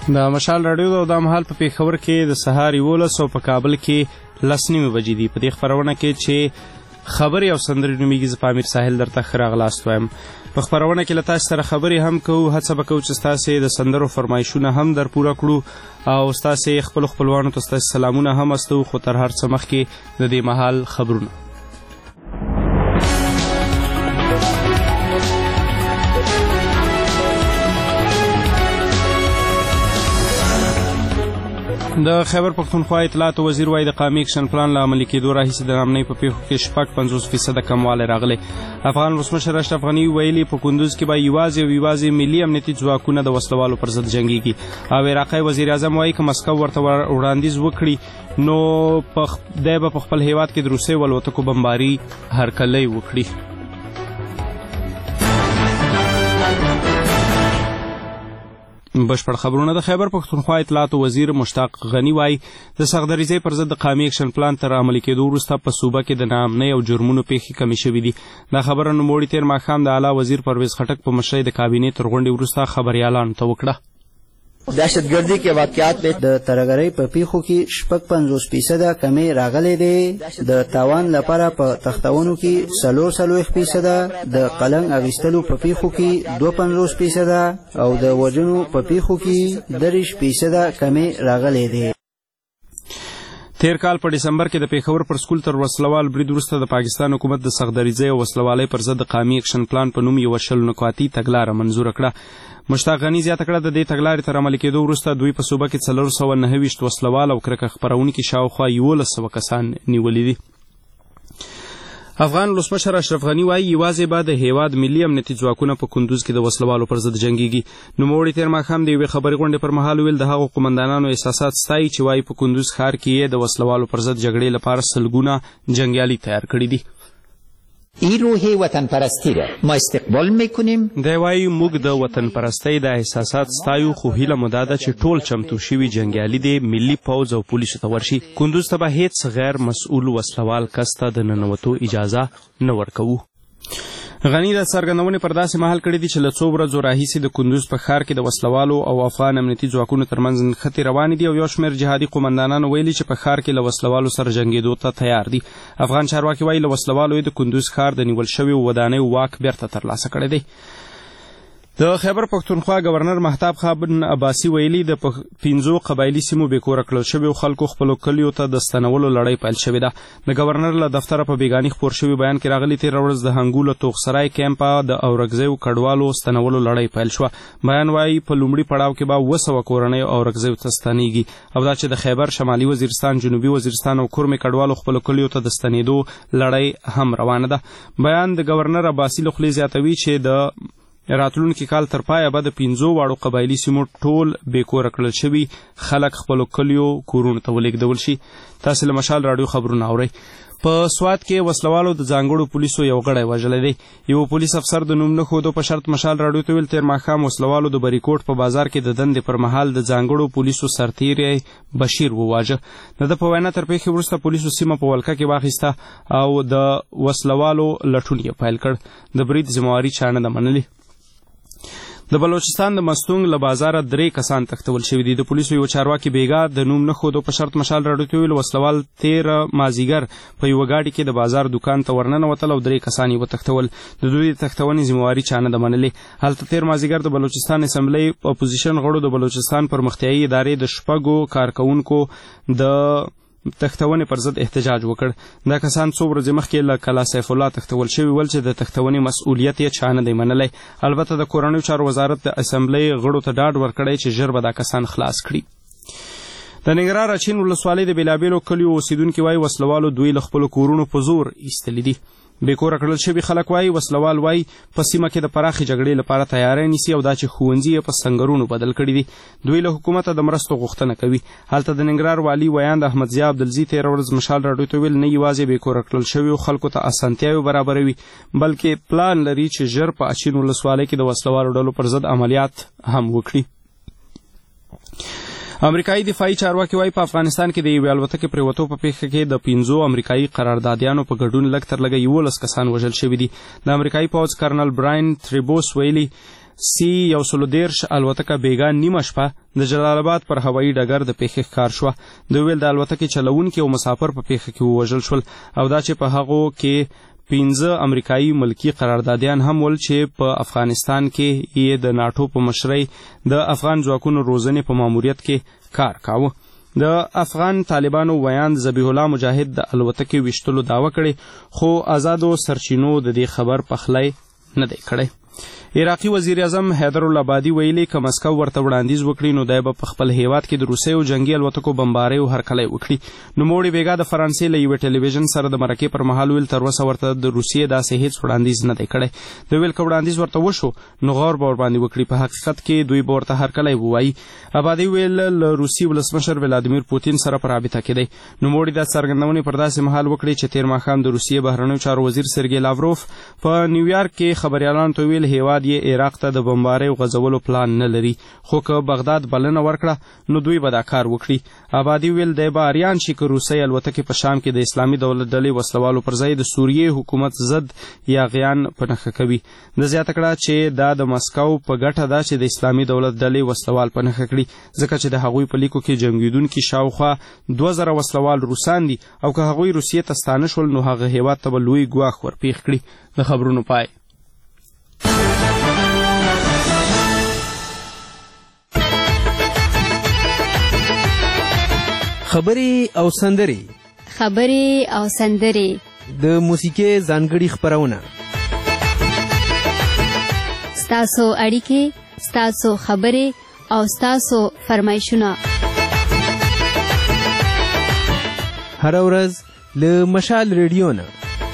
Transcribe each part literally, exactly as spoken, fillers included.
د مشال راډیو د مهال په پېښور کې د سهار یولس او په کابل کې لس نیمې بجې دي. په دې خپرونه کې چې خبرې او سندرې نومیږي، زه په امیر ساحل درته ښه راغلاست وایم. په خپرونه کې له تاسو سره خبرې هم کوو، هڅه به کوو چې ستاسې د سندرو فرمایشونه هم در پوره کړو او ستاسې خپلو خپلوانو ته ستاسې سلامونه هم استوو. خو تر هر څه مخکې د دې مهال خبرونه. د خیبر پښتونخوا اطلاعات وزیر وايي د قومي اکشن پلان له عملي کېدو راهیسې د نامنۍ په پیښو کې شپږ پنځوس فیصده کموالی راغلی. افغان ولسمشر اشرف غني ویلي په کندوز کې به یوازې او یوازې ملي امنیتي ځواکونه د وسلوالو پر ضد جنګېږي. او عراقي وزیر اعظم وایي که مسکو ورته وړاندیز وکړي نو دی به په خپل هیواد کې د روسیې والوتکو بمباري هرکلی وکړي. بشپړ خبرونه. د خیبر پښتونخوا اطلاعاتو وزیر مشتاق غني وایي د سختدریزۍ پر ضد د قومي اکشن پلان تر عملي کېدو وروسته په صوبه کې د ناامنۍ او جرمونو پیښې کمې شوي دي. دا خبره نوموړي تېر ماښام د اعلی وزیر پرویز خټک په مشرۍ د کابینې تر غونډې وروسته خبریالانو ته وکړه. دهشتګردي کې واقعیات د ترهګرۍ په پیښو کې شپږ پنځوس فیصده کمې راغلې دي. د تاوان لپاره په تختونو کې څلور څلوېښت فیصده، د قلم اخیستلو په پیښو کې دوه پنځوس فیصده او د وژنو په پیښو کې دېرش فیصده کمې راغلې دي. تیر کال په ډسمبر کې د پېښور پر سکول تر وسلوال برید وروسته د پاکستان حکومت د سختدریځۍ او وسلوالۍ پر ضد قومي اکشن پلان په نوم یوه شل نکاتي تګلاره منظوره کړه. مشتاق غني زیاته کړه د دې تګلارې تر عملي کېدو وروسته دوی په صوبه کې څلور سوه نهه ویشت وسلوال او کرکه خپرونکي شاوخوا یولس سوه کسان نیولي دي. افغان ولسمشر اشرف غني وایي یوازې به د هیواد ملي امنیتي ځواکونه په کندوز کې د وسلوالو پر ضد جنګېږي. نوموړي تېر ماښام د یوې خبري غونډې پر مهال ویل د هغو قومندانانو احساسات ستایي چې وایي په کندوز ښار کې یې د وسلوالو پر ضد جګړې لپاره سلګونه جنګیالي تیار کړي دي. این روح وطن پرستی را ما استقبال میکنیم. دی وایي موږ د وطن پرستۍ د احساسات ستایو، خو هیله مو دا ده چې ټول چمتو شوي جنګیالي دې ملي پوځ او پولیسو ته ورشي. کندوز ته به هیڅ غیر مسؤل وسلوال کس ته د ننوتو اجازه نه ورکوو. غني د څرګندونې پر داسې مهال کړي دي چې له څو ورځو راهیسې د کندوز په ښار کې د وسلوالو او افغان امنیتي ځواکونو ترمنځ نښتې روانې دي او یو شمېر جهادي قومندانانو ویلي چې په ښار کې له وسلوالو سره جنګېدو ته تیار دي. افغان چارواکي وایي له وسلوالو یې د کندوز ښار د نیول شویو ودانیو واک بیرته ترلاسه کړی دی. د خیبر پښتونخوا گورنر مهتاب خان عباسي ویلي د پنځو قبایلي سیمو بېکوره کړل شویو خلکو خپلو کلیو ته د ستنولو لړۍ پیل شوې ده. د گورنر له دفتره په بیګاني خپور شوي بیان کې راغلي تېره ورځ د هنګو له توغسرای کیمپه د اورکزیو کډوالو ستنولو لړۍ پیل شوه. بیان وایي په لومړي پړاو کې به اووه سوه کورنیو اورکزیو ته ستنېږي او دا چې د خیبر شمالي وزیرستان، جنوبي وزیرستان او کورمې کډوالو خپلو کلیو ته د ستنېدو لړۍ هم روانه ده. بیان د گورنر عباسي له خولې زیاتوي چې د راتلونکي کال تر پایه به د پنځو واړو قبایلي سیمو ټول بېکوره کړل شوي خلک خپلو کلیو کورونو ته ولېږدول شي. تاسې له مشال راډیو خبرونه اورئ. په سوات کې وسلوالو د ځانګړو پولیسو یو غړی وژلی دی. یو پولیس افسر د نوم نه ښودو په شرط مشال راډیو ته ویل تېر ماښام وسلوالو د بریکوټ په بازار کې د دندې پر مهال د ځانګړو پولیسو سرتیری بشیر وواژه. د ده په وینا تر پیښې وروسته پولیسو سیمه په ولکه کې واخیسته او د وسلوالو لټون یې پیل کړ. د برید ذمهواري چا نه ده منلې. د بلوچستان د مستونګ له بازاره درې کسان تښتول شوي دي. د پولیسو یو چارواکي بیګا د نوم نه ښودو په شرط مشال راډیو ته ویل وسلوال تېره مازدیګر په یوه ګاډي کې د بازار دوکان ته ورننوتل او درې کسان یې وتښتول. د دوی د تښتونې ذمهواري چا نه ده منلې. هلته تېر مازدیګر د بلوچستان اسمبلۍ اپوزیشن غړو د بلوچستان پرمختیایي ادارې د شپږو کارکوونکو د تښتونې پر ضد احتجاج وکړ. دا کسان څو ورځې مخکې له کلا سیف الله تښتول شوي ول چې د تښتونې مسؤلیت یې چا نه دی منلی. البته د کورنیو چارو وزارت د اسمبلۍ غړو ته ډاډ ورکړی چې ژر به دا کسان خلاص کړي. د ننګرهار اچین ولسوالۍ د بېلابېلو کلیو اوسېدونکي وایي وسلوالو دوی له خپلو کورونو په زور ایستلي دي. بېکوره کړل شوي خلک وایي وسلوال وایي په سیمه کې د پراخې جګړې لپاره تیاری نیسي او دا چې ښوونځي یې په سنګرونو بدل کړي دي. دوی له حکومته د مرستو غوښتنه کوي. هلته د ننګرهار والي ویاند احمدضیاء عبدالزي تېره ورځ مشال راډیو ته ویل نه یوازې بېکوره کړل شویو خلکو ته اسانتیاوې برابروي بلکې پلان لري چې ژر په اچین ولسوالۍ کې د وسلوالو ډلو پر ضد عملیات هم وکړي. امریکایي دفاعي چارواکي وایي په افغانستان کې د یوې الوتکې پرېوتو په پیښه کې د پنځو امریکایي قراردادیانو په ګډون لږ تر لږه یولس کسان وژل شوي دي. د امریکایي پوځ کرنل براین تریبوس ویلي سی یو سلو دیرش الوتکه بیګا نیمه شپه د جلال آباد پر هوایي ډګر د پیښې ښکار شوه. دوی ویل د الوتکې چلونکي او مسافر په پیښه کې ووژل شول او دا چې په هغو کې پنځه امریکایي ملکی قراردادیان هم ول چې په افغانستان کې یې د ناټو په مشرۍ د افغان ځواکونو روزنې په ماموریت کې کار کاوه. د افغان طالبانو ویاند ذبیح الله مجاهد د الوتکې ویشتلو دعوه کړې خو آزادو سرچینو د دې خبر پخلی نه دی کړی. عراقي وزیر اعظم حیدر العبادي ویلي که مسکو ورته وړاندیز وکړي نو دی به په خپل هیواد کې د روسیو جنګي الوتکو بمبارۍ او هرکلی وکړي. نوموړي بیګا د فرانسې له یوې ټلویزیون سره د مرکې پر مهال ویل تر اوسه ورته د روسیې داسې هیڅ وړاندیز نه دی کړی. دوی ویل که وړاندیز ورته وشو نو غور به ورباندې وکړي، په حقیقت کې دوی به ورته هرکلی ووایي. آبادي ویل له روسي ولسمشر ولادیمیر پوتین سره په رابطه کې دی. نوموړي دا څرګندونې پر داسې مهال وکړې چې تېر ماښام د روسیې بهرنیو چارو وزیر سرګی لاوروف په نیویارک کې خبریالانو ته ویل هیواد یې عراق ته د بمبارۍ او غځولو پلان نه لري، خو که بغداد بلنه ورکړه نو دوی به دا کار وکړي. آبادي ویل دی به اریان شي که روسۍ الوتکې په شام کې د اسلامي دولت ډلې وسلوالو پر ځای د سوریې حکومت ضد یاغیان په نښه کوي. د زیاته کړه چې دا د مسکو په ګټه ده چې د اسلامي دولت ډلې وسلوال په نښه کړي، ځکه چې د هغوی په لیکو کې جنګیدونکي شاوخوا دوه زره وسلوال روسان دي او که هغوی روسیې ته ستانه شول نو هغه هیواد ته به لوی ګواښ ورپېښ کړي. د خبرونو پای. خبرې او سندرې خبرې او سندرې د موسیقۍ ځانګړي خپرونه ستاسو اړیکې، ستاسو خبرې او ستاسو فرمایشونه هره ورځ له مشال ریډیو نه.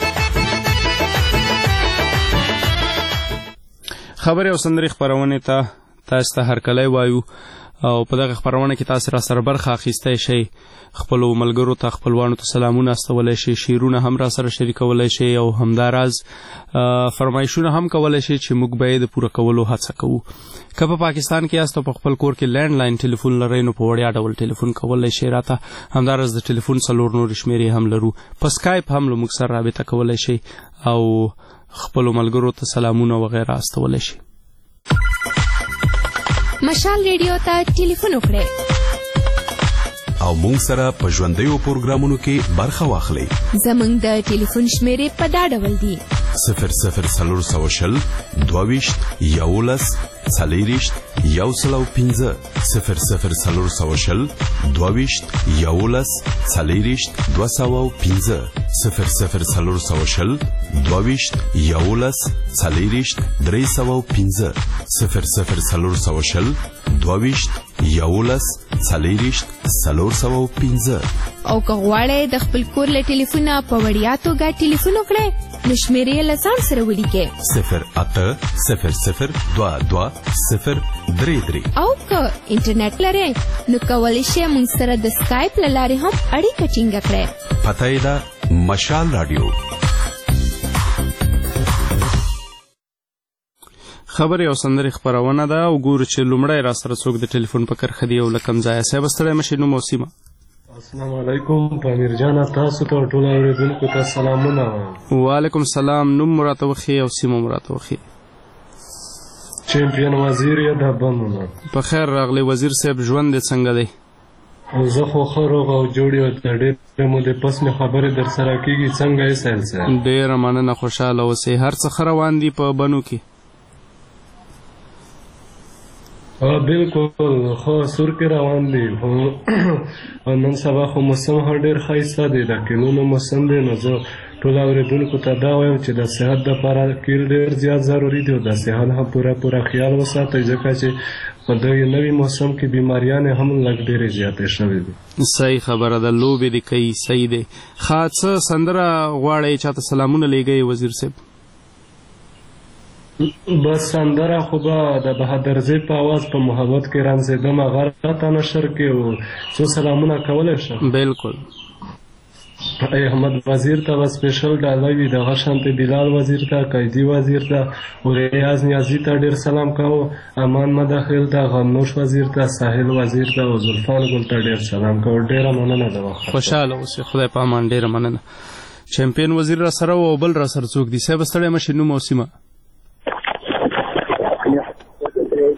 خبرې او سندرې خپرونې ته تاسو ته هرکلی وایو او په دغه خپرونه کې تاسو را سره برخه اخیستی شئ. خپلو ملګرو ته خپلوانو ته سلامونه استولی شئ، شعرونه هم را سره شریکولی شئ او همداراز فرمایشونه هم کولی شئ چې موږ به یې د پوره کولو هڅه کوو. که په پاکستان کې یاست او په خپل کور کې لینډ لاین ټلیفون لرئ نو په وړیا ډول ټلیفون کولی شئ راته. همداراز د ټلیفون څلور نورې شمېرې هم لرو. په سکایپ هم له موږ سره رابطه کولی شئ او خپلو ملګرو ته سلامونه وغیره استولی شئ. مشال ریډیو ته ټلیفون وکړئ او مونږ سره په ژوندیو پروګرامونو کې برخه واخلئ. زمونږ د ټلیفون شمیرې په دا ډول دي: صفر صفر څلور سوه شل دوه ویشت یولس څلېرویشت یو سل او پنځه صفر صفر څلور سوه شل دوه ویشت یولس څلېرویشت دوه سوه او پنځه صفر صفر څلور سوه شل دوه ویشت یولس څلېرویشت درې سوه او پنځه صفر صفر څلور سوه شل دوه ویشت یولس څلېرویشت څلور سوه او پنځه. او که غواړئ د خپل کور له ټلیفونه په وړیا توګه ټلیفون وکړئ نو شمیرې یې له ځان سره ولیکئ: صفر اته صفر صفر دوه دوه صفر درې درې. او که انټرنیټ لرئ نو کولی شئ موږ سره د سکایپ له لارې هم اړیکه ټینګه کړئ. پته یې ده مشال راډیو. خبرې او سندرې خپرونه ده او ګورو چې لومړی را سره څوک د ټلیفون په کرښه دی او له کوم ځایه. صاحب ستړی مشئ، نوم او سیمه. السلام علیکم پامیر جانه، تاسو ته ټول اورېدونکو ته سلامونه وایم. وعلیکم السلام. نوم مو راته وښیئ او سیمه مو راته وښیئ. چمپیون وزیر یې د بمونه. په خیر راغلی وزیر صاحب، ژوند دې څنګه دی؟ زه خو ښه روغ او جوړ یم. د ډېرې مودې پس مې خبرې در سره کېږي. څنګه یې سهیل صاحب؟ ډېره مننه، خوشحاله اوسئ. هر څه ښه روان دي په بنو کې؟ بالکل ښه سور کې روان دي. نن سبا خو موسم هم ډېر ښایسته دی، د کینونو موسم دی. نو زه ټول اورېدونکو ته دا وایم چې د صحت دپاره کیل ډېر زیات ضروري دی او د صحت هم پوره پوره خیال وساتئ، ځکه چې په دغه نوي موسم کې بیماریانې هم لږ ډېرې زیاتې شوې دي. صحیح خبره ده، لوبې دې کوي. صحیح دی. ښه څه سندره غواړئ چاته سلامونه لیږئ وزیر صاحب؟ بس سندره خو به د بهادرزی په آواز په محبت کې رانځېدم هغه راته نشر کې او څو سلامونه کولی شم؟ بالکل. احمد وزیر ته به سپیشل ډاله وي، دغه شانتې بلال وزیر ته، قیدي وزیر ته او ریاض نیازي ته ډېر سلام کوو، امان مداخل ته، غمنوش وزیر ته، ساحل وزیر ته او زلفان ګل ته ډېر سلام کوو. ډېره مننه د وخت. خوشحاله اوسئ، خدای په امان. ډېره مننه. چمپیون وزیر را سره او بل را سره څوک دي؟ صاحب ستړی مشئ، نوم او سیمه.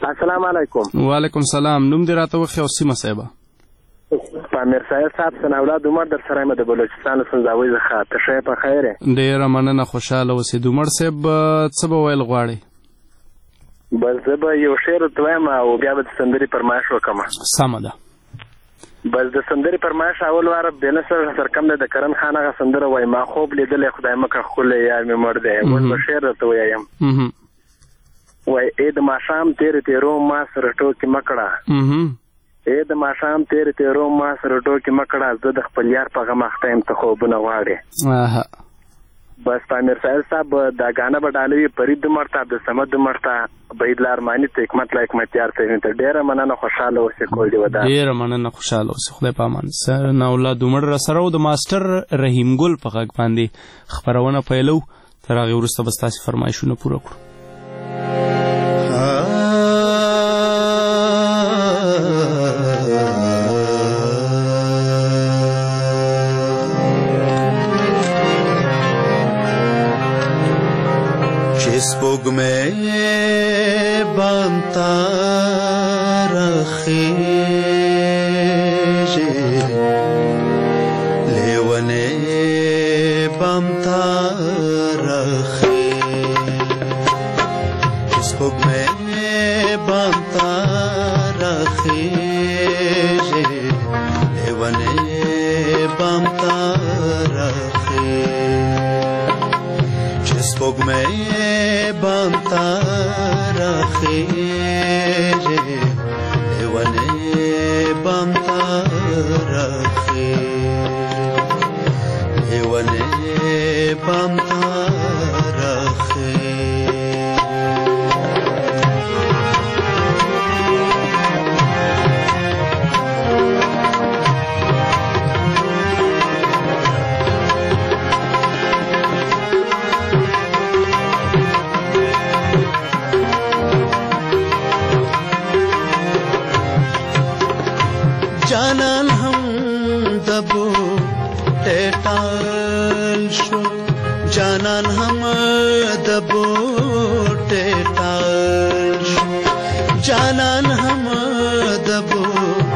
السلام علیکم. وعلیکم سلام. نوم دې راته وښیه او سیمه صاحبه؟ پامیر صاحب صاحب سن اولاد عمر در سره یم د بلوچستان له سنځاوۍ څخه. ته ښه یې په خیر یې؟ ډېره مننه، خوشحاله اوسې. عمر صاحب څه به ویل غواړې؟ بس زه به یو شعر ورته وایم او بیا به د سندرې فرمایش وکړم. سمه ده. بس د سندرې فرمایش اول واره بېنصر سرکم دی د کرن خان هغه سندره وایي ما خوب لیدلی خدای مکړه ښکلی یار مې مړ دی. اوس به شعر درته ووایم. وایي ای د ماښام تېرې تېرو ما سره ټوکې مه کړه، ای د ماښام تېرې تېرو ما سره ټوکې مه کړه، زه د خپل یار په غم اخته یم ته خوبونه غواړې. بس پامیر صاحب صاحب دا گانا به ډالوي فرید دومر ته عبدالصمد دومر ته بعید لارماني ته حکمت لا حکمتیار ته ته ډېره مننه، خوشحاله اوسې. کول دې ودا ډېره مننه، خوشحاله اوسې. خدای په امان. سرنا اولاد عمر را سره او د ماسټر رحیم ګل په غږ باندې خپرونه پیلو. تر هغې وروسته به ستاسې فرمایشونه پوره کړو. سپوږمۍ بامتا رخیږي، لیونۍ بامتا رخیږي، سپوږمۍ بامتا رخیږي، لیونۍ بامتا رخیږي، سپوږمۍ بامتا رخیږي، لیونۍ بامتا رخیږي، لیونۍ بامتا رخیږي. جانان هم دبو ټټال شو، جانان هم دبو ټټال شو، جانان هم دبو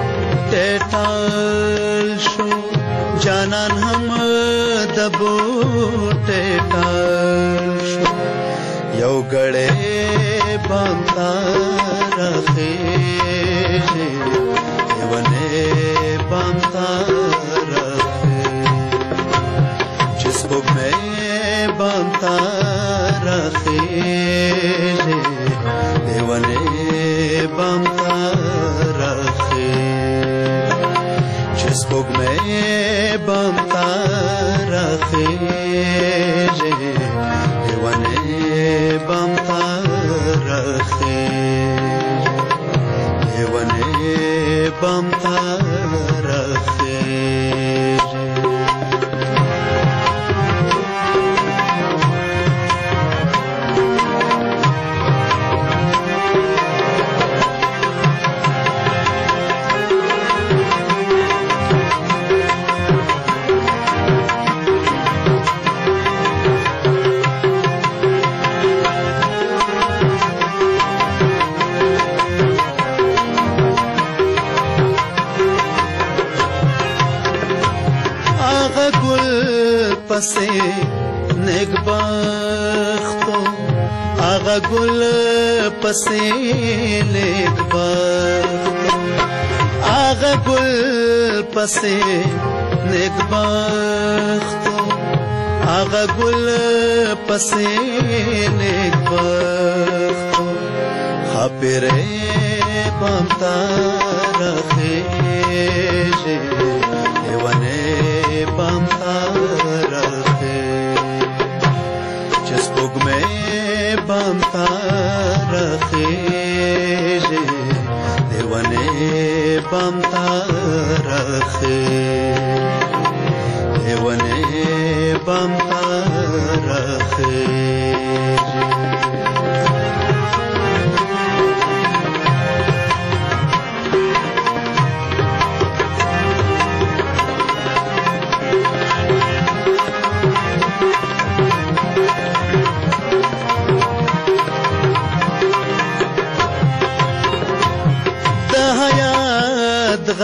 ټټال شو، جانان هم دبو ټټال شو، یو ګړې بامتا رخیږي، لیونۍ بامتا رخیږي، چې سپوږمۍ بامتا رخیږي، لیونۍ بامتا رخیږي، چې سپوږمۍ بامتا رخیږي، لیونۍ بامتا رخیږي، لیونۍ بامتا رخیږي. پسې نیکبختو، هغه ګل پسې نیکبختو، هغه ګل پسې نیکبختو، هغه ګل پسې نیکبختو، خاپیرې بامتا رخیږي، لیونۍ بامتا رخیږي، چې سپوږمۍ بامتا رخیږي، لیونۍ بامتا رخیږي، لیونۍ بامتا رخیږي.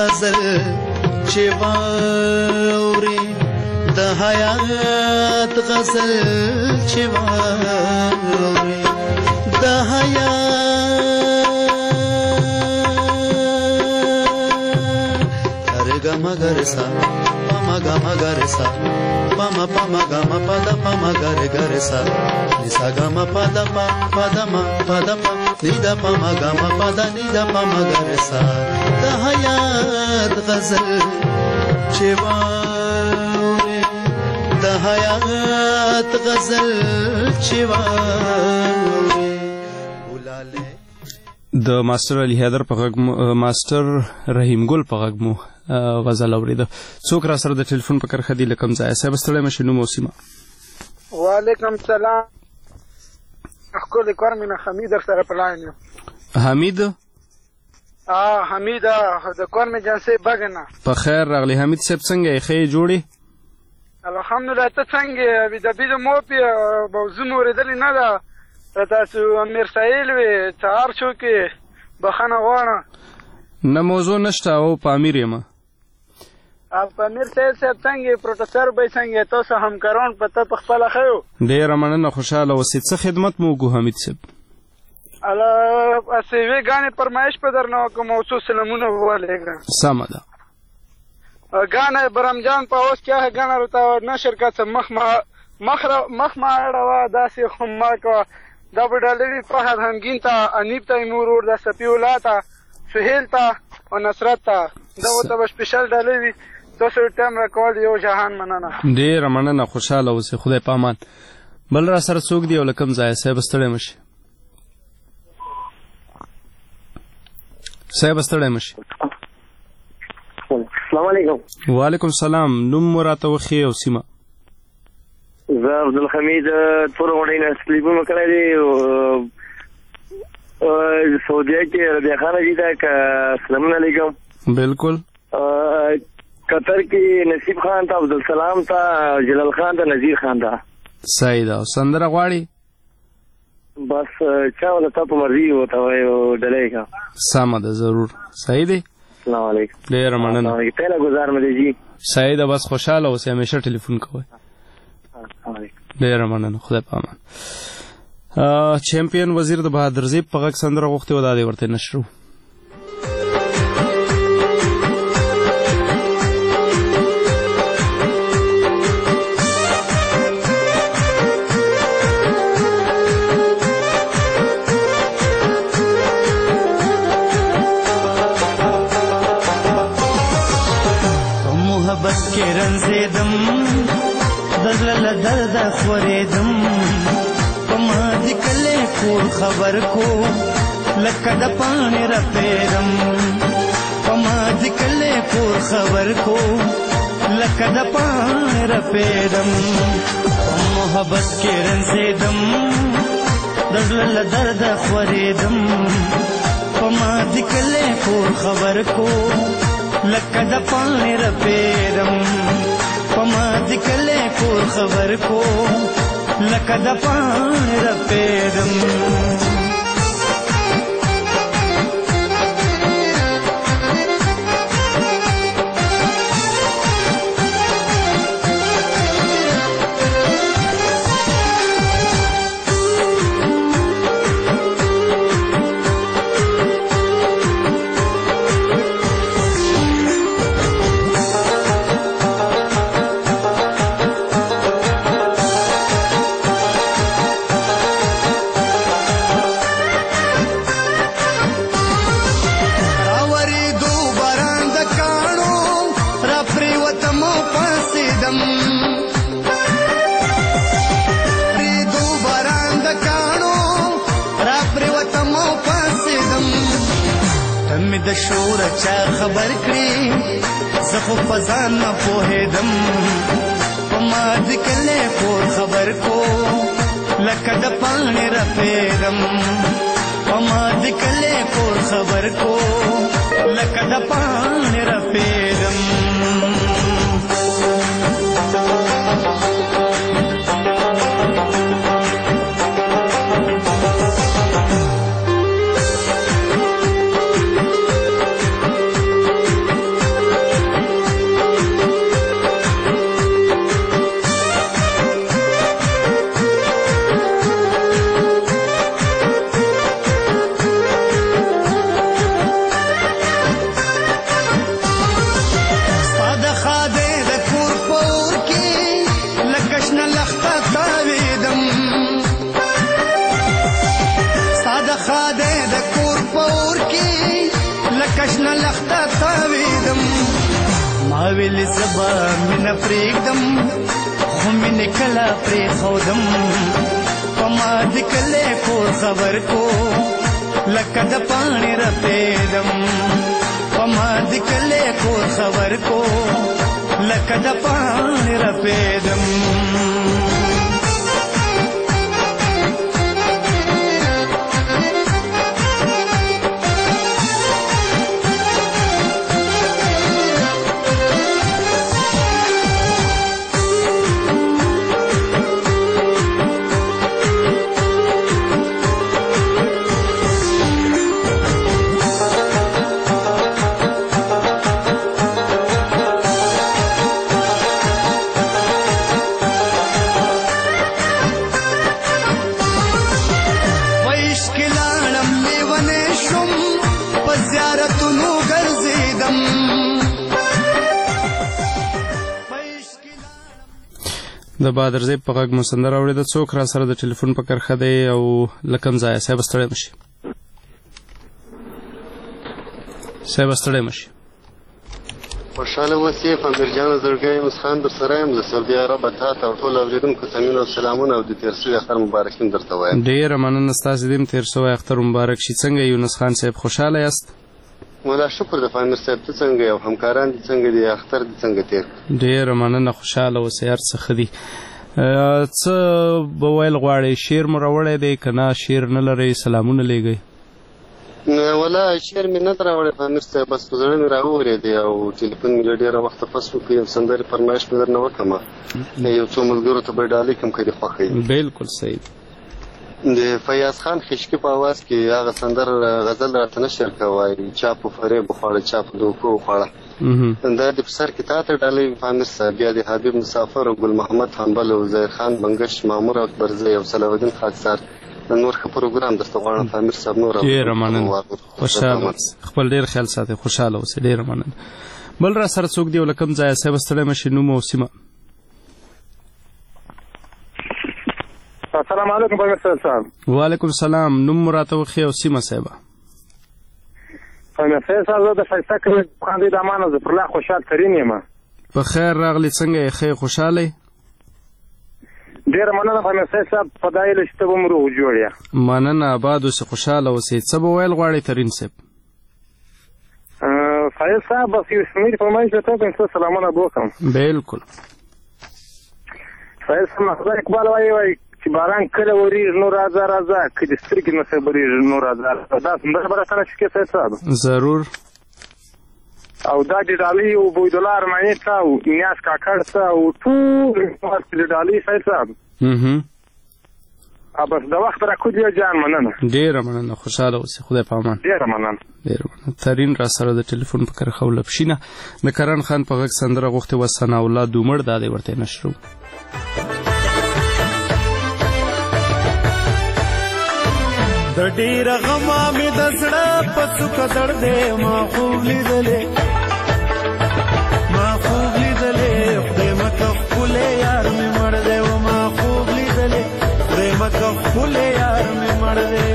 غزل چې واوري د حیات غزل چې واوري د حیات ارګه مگر سا مګه مگر سا پم پم ګم پد پم ګر ګر سا نسا ګم پد پد م پد پ نید پم ګم پد نید پم ګر سا د حیات غزل چې واوري د حیات غزل چې واوري د ماستر علي حیدر په غږ ماستر رحیم ګل په غږ مو غزل اورېده. څوک را سره د ټلیفون په کرښه دي له کوم ځایه؟ صاحب ستړی مه شئ، نوم او سیمه. وعلیکم سلام، ښکلې کور مې نه حمید در سره په لاین یم. حمید حمید د کور مې جنسې بګ نه. په خیر راغلی حمید صاحب، څنګه یې؟ ښه یې جوړې؟ الحمدلله. ته څنګه یې؟ د بید موپې موضوع مې اورېدلې نه ده. تاسو امیر سایل وې سهار شو کې بخښنه غواړم. نه موضوع نشته او په امیر یم. په امیر سایل صاحب څنګه پروفیسر به څنګه تاسو همکاران په ته په خپله ښه یو؟ ډېره مننه، خوشحاله اوسئ. څه خدمت مو وکړو حمید صاحب؟ هسې یوې ګانې فرمایش په درنه وکړم او څو سلامونه ولېږدم. سمه ده. ګانه برمجان په اوس کې هغه ګانه ورته نشر کړه څه مخ مخ ما اړوه داسې خو ما کوه. دا به ډالري فهد همګین ته، انیب ته یې مور ور ده، صفیالله ته، سهیل ته او نصرت ته. دا ورته به سپیشل ډالۍ وي. تاسو ټایم راکول یو جهان مننه. ډېره مننه، خوشحاله اوسئ. خدای په امان. بل را سره څوک دی او له کوم ځایه؟ صاحب ستړی مه شئ. صاحب ستړی مه شئ. السلام علیکم. وعلیکم السلام. نوم مو راته وښیئ او سیمه. زه عبدالحمید تور غونډۍ نه تلیفون مې کړی دی. سعودیه کې ربیع خان جي ته سلامونه علیکم. بالکل. قطر کې نصیب خان ته، عبدالسلام ته، جلال خان ته، نذیر خان ته. صحیح ده. او سندره غواړي؟ بس چا ولا تا په مرضي وته وایو ډلې کا. سمه ده، ضرور. صحیح دی. السلام علیکم. ډېره مننه. پهلا گزار مې دی جی. صحیح ده. بس خوشحاله اوسئ، همیشه ټلیفون کوئ. ډېره مننه، خدای په امان. چیمپیون وزیر د بهادر زیب په غږ سندره غوښتې وه، دا دې ورته نشرو. محبت کې رنځېدم، د زړه له درده خورېدم، په ما د کلي کور خبر کو لکه د پاڼې رپېدم، په ما د کلي کور خبر کو لکه د پاڼې رپېدم، په محبت کې رنځېدم، د زړه له درده خورېدم، په ما د کلي کور خبر کو لکه د پاڼې رپېدم، په ما د کلي کور خبر کو لکه د پاڼې رپېدم. د شور چا خبر کړي زه خو په ځان نه پوهېدم، په ما د کلي کور خبر کو لکه د پاڼې رپېدم، په ما د کلي کور خبر کو لکه د پاڼې رپېدم. خاده د کور پور کې لکشن لخته تاویدم ما ویل سبا من پریږدم خو من کلا پری خودم پما د کله کور خبر کو لکه د پانی رپیدم پما د کله کور خبر کو لکه د پانی رپیدم د بادرزی په غږ مو سندره اورېده. څوک را سره د ټلیفون په کرښه دی او له کوم ځایه؟ صاحب ستړی مه شي، صاحب ستړی مه شي. خوشحاله اوسې امیر جانه زړګی مسخان در سره یم. له سعودي عربه تا ته او ټولو اورېدونکو سلامونه او سلامونه او د تېر شوي اختر مبارکین درته وایم. ډېره مننه ستاسې دې هم تېر شوی اختر مبارک شي. څنګه یونس خان صاحب خوشحاله یاست؟ مولا شکر د امیر صاحب ته څنګه یو همکاران دي څنګه دي اختر دي څنګه تېر؟ ډېره مننه خوشحاله اوسئ هر څه ښه دي. څه به ویل غواړئ؟ شعر مو راوړی دی که نه شعر نه لرئ؟ سلامونه لیږئ؟ ولا شعر مې نه دی راوړی امیر صاحب، بس په زړه مې راوورېدی او ټلیفون مې له ډېره وخته پس وکړ. یو سندرې فرمایش مې درنه وکړمه، یو څو ملګرو ته به ډالۍ کړم که دې خوښوي. بلکل صحیح. د فیاض خان خشکي په اواز کې هغه سندر غزل راته نشر کوای، چا په فریب وخوړه چا په دوکو وخوړه. دا د په سر کې تا ته ډالۍ امیر صاحب، بیا د حبیب مسافر او ګل محمد حنبل او زهیر خان بنګش، مامور اکبرزی او صلاح الدین خاکسار نور ښه پروګرام درته غواړم امیر صاحب. نور ډېره مننه، خوشحاله خپل ډېر خیال ساتئ، خوشحاله اوسئ. ډېره مننه. بل را سره څوک دی او له کوم ځایه؟ صاحب ستړی مه شئ، نوم او سیمه. السلام علیکم امیر صاحب. وعلیکم السلام. نوم مو راته وښیئ او سیمه صاحبه. امیر صاحب زه د ښایسته کلي خاندې د امان ظفرالله خوشحال ترین یم. په خیر راغلي. څنګه یې ښه خوشحاله یې؟ ډېره مننه امیر صاحب، په دا هیله چې ته به مو روغ جوړ یې. مننه، آباد اوسئ، خوشحاله اوسئ. څه به ویل غواړئ ترین صاحب؟ فایز صاحب بس یو شمېر فرمایش درته وکړم، څه سلامونه به وکړم. بلکل. فایز صاحب خدای اقبال وایي وایي چې باران کله ورېږي نو راځه راځه، که دې سترګې نه صبرېږي نو راځه. دا سندره به راته نشي کېدای صاحب؟ ضرور. او دا د ډالۍ او بویدالله ارماني ته او نیاز کاکړ ته او ټول د ډالۍ صاحب صاحب بس د وخت راکود یو جان مننه. ډېره مننه، خوشحاله اوسئ، خدای په امان. ډېره مننه. ډېره مننه. ترین را سره د ټلیفون په کرښه ولپشینه د کرن خان په غږ سندره غوښتې وه ثناء الله دومړ، دا دی ورته نشرو. د ډېره غمه مې د زړه په څوکه درد دی، ما خوب لیدلې ما خوب لیدلې خدای مکه ښکلی یار مې مړ دی و، ما خوب لیدلې خدای مکه ښکلی یار مې مړ دی.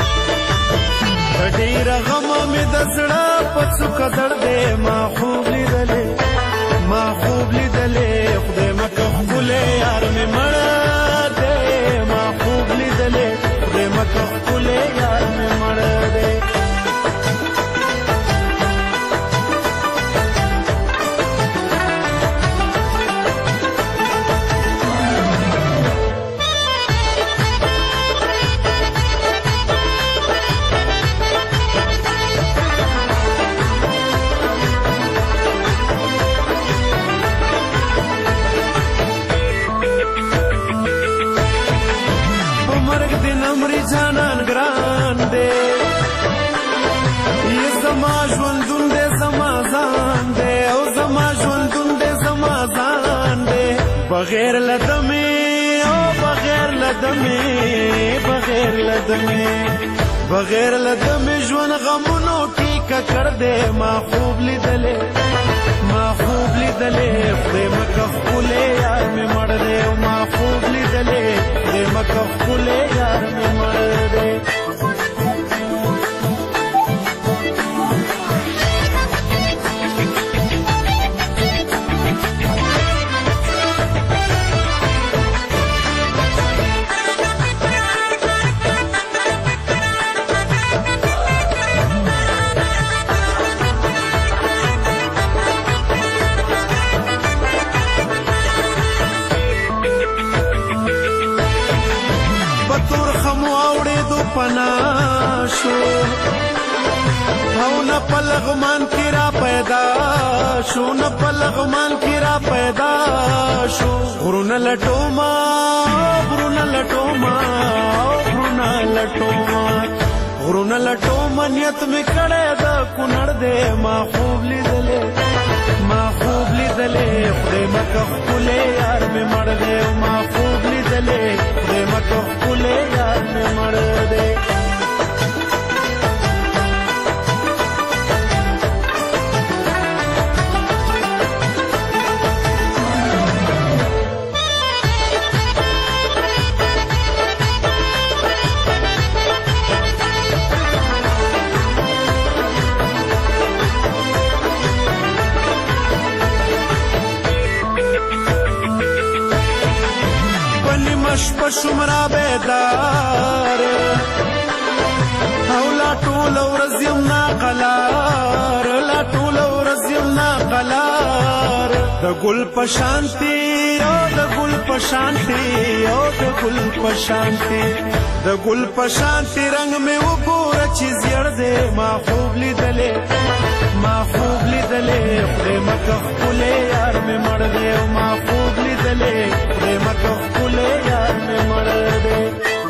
د ډېره غمه مې د زړه په څوکه درد دی، ما خوب لیدلې ما خوب لیدلې خدای مکه ښکلی یار مې مړ دی، ما خوب لیدلې خدای مکه ښکلی یار مې مړ دی. جانان ګران دی یې زما ژوندون دی زما ځان دی او زما ژوندون دی زما ځان دی، بغیر له دمې او بغیر له دمې بغیر له دمې بغیر له دمې ژوند غمونو ټیکه کړ دی. ما خوب لیدلې ما خوب لیدلې خدای مکه ښکلی یار مې مړ دی، ما خوب لیدلې خدای مکه ښکلی یار مې مړ دی. پنا شو او نه په لغمان کې را پیدا شو نه په لغمان کې را پیدا شو غرونه لټوما غرونه لټوما غرونه لټوما غرونه لټوما نیت مې کړی د کونړ دی ما خوب لیدلې ما خوب لیدلې خدای مکه ښکلی یار مې مړ دی ما خوب لیدلې خدای مکه ښکلی یار مې مړ دی شپه شمرا بیدار او لا ټول ورځ یم ناقلار لا ټول ورځ یم ناقلار د ګل په شانتي او د ګل په شانتي او د ګل په شانتي د ګل په شانتي رنگ مې وګوره چې زیړ دی ما خوب لیدلې ما خوب لیدلې خدای مکه ښکلی یار مې مړ دی ما خوب لیدلې خدای مکه ښکلی یار مې مړ دی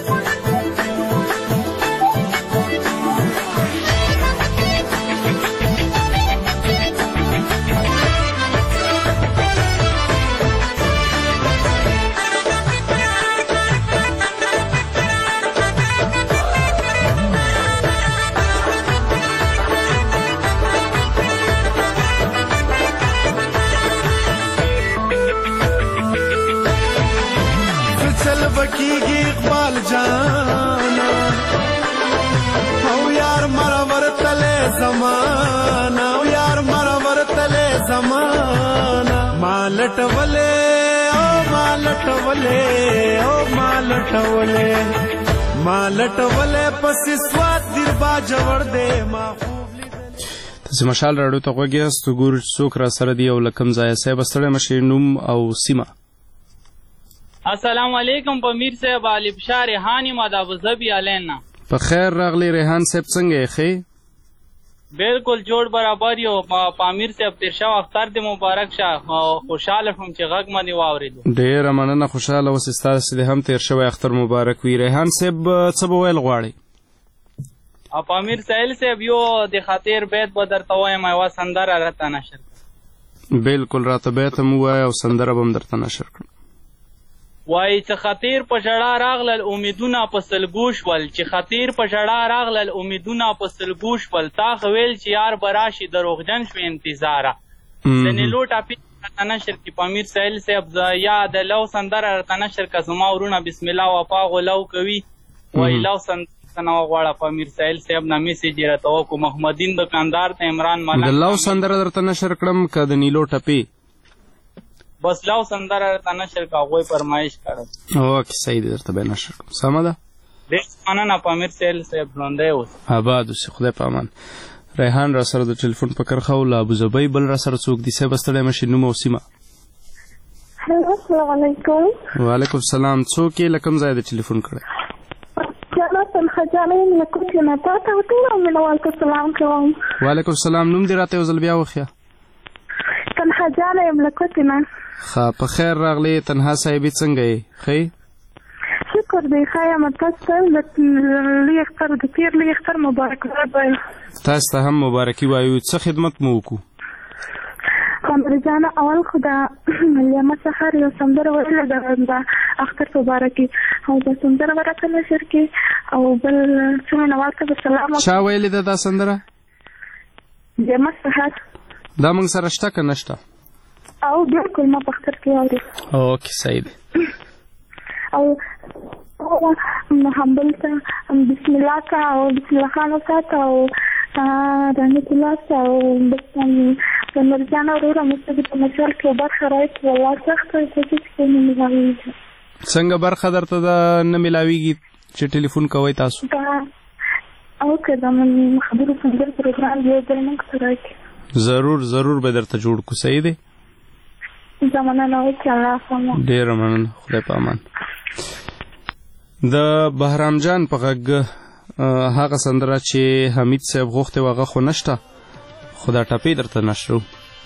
بکیږي اقبال جانا او یار مرور تله زمانہ او یار مرور تله زمانہ مالټ ولې او مالټ ولې او مالټ ولې مالټ ولې پس سواد دیر با جوړ دې ما خوب تاسو مشال راډیو ته غوږی است ګور څوک را سره دی او لکم ځای صاحب ستړی مشه نوم او سیمه السلام علیکم پامیر صاحب علي بشار ریحانی ما د ابوظبي الینا په خیر راغلی ریحان صاحب څنګه یې ښې بالکل جوړ برابر یو پامیر صاحب تیر شو اختر دې مبارک شه خوشاله شوم چې غږ مې واورېدو ډېره مننه خوشاله اوسې ستاسې د هم تیر شوی اختر مبارک وي ریحان صاحب څه به ویل غواړئ پامیر سهیل صاحب یو د خاطر بیت به درته وایم یوه سندره راته نشر کړه بالکل راته بیت هم ووایه او سندره به هم درته نشر کړم وای چې خطیر په ژړا راغلل امیدونه په سلګو شول چې خطیر په ژړا راغلل امیدونه په سلګو شول تا خو ویل چې یار به راشي دروغجن شو انتظاره د نیلو ټاپي راته نشر کړي پامیر سهیل صاحب یا د لو سندره راته نشر کړه زما ورونه بسم الله وفا غلو کوي وای لو سندره نه وغواړه پامیر سهیل صاحب نه میسیج یې راته وکړو محمدین دکاندار ته عمران ملک د لو سندره درته نشر کړم که د نیلو ټپې بس لو سندره راته نشر کړه هغوی فرمایش کړی اوکې صحیح دی درته به نشر کړم سمه ده ډېر مننه پامیر سهیل صاحب ژوندی اوسه آباد اوسې خدای په امان ریحان را سره د ټلیفون په کرښه او له ابوظبۍ بل را سره څوک دي صاحب ستړی مشي نوم او سیمه السلام علیکم وعلیکم السلام څوک یې له کوم ځای د ټلیفون کړی وعلیکم السلام نوم دې راته یو ځل بیا وښیه تنها جانه یم له کوټې نه ښه په خیر راغلې تنها صاحبې څنګه یې ښه شکر دی ښه یم تاسو ته د لوی اختر د تېر لوی اختر مبارکباد وایم تاسو ته هم مبارکي وایو څه خدمت مو وکړو قمر جانه اول خو د ملیامه سهار یو سندره ویله د اختر مبارکي او د سندره به راته نشر کړي او بل څومره نواز ته به سلام چا ویلې ده دا سندره لیامه سهار دا موږ سره شته که نشته او بالکل ما په اختر کې اورېد اوکې صحیح دی او همبل ته بسم الله ته او بسم الله خان وساته او رحمت الله ته او د مرجانه وروره موږ په مشال کې برخه راوړي والله سخته کوشش کوم نه ملاویږي څنګه برخه درته د نه ملاویږي چې ټلیفون کوئ تاسو او که د خبرو سندر پروګرام دی د موږ سره کې ضرور ضرور به درته جوړ کو صحیح دی زمانه نو چې الله سمو ډېره مننه خدای په امان د بهرام جان په غږ هغه سندره چې حمید صاحب غوښتې و هغه خو نشته، خو دا ټپې درته نشرو.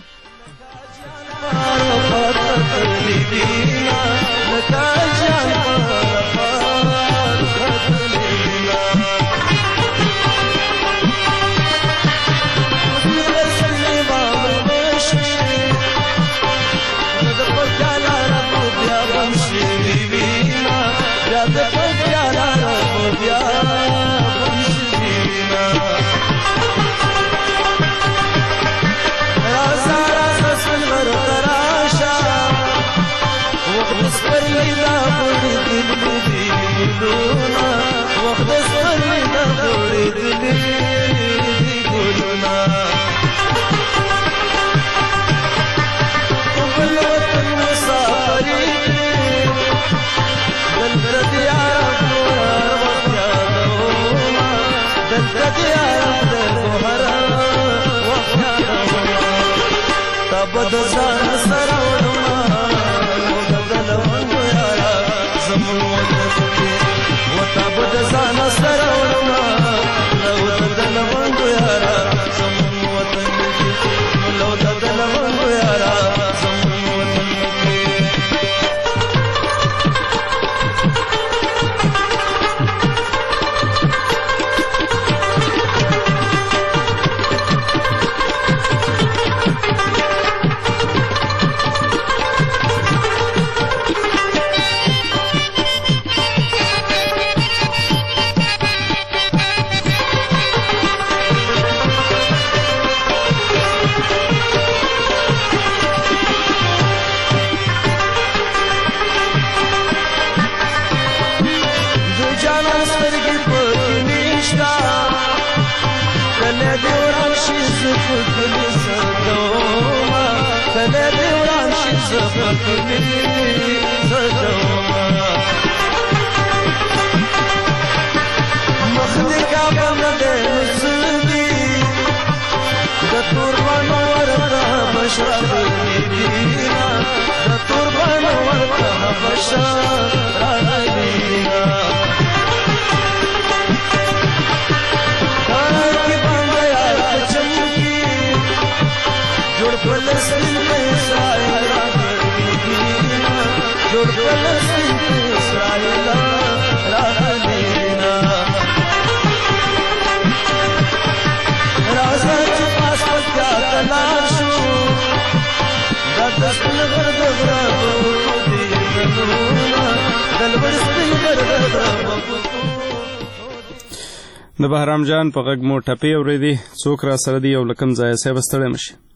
د بهرام جان په غږ مو ټپې اورېدې. څوک را سره دی او له کوم ځایه؟ صاحب ستړی مه شي.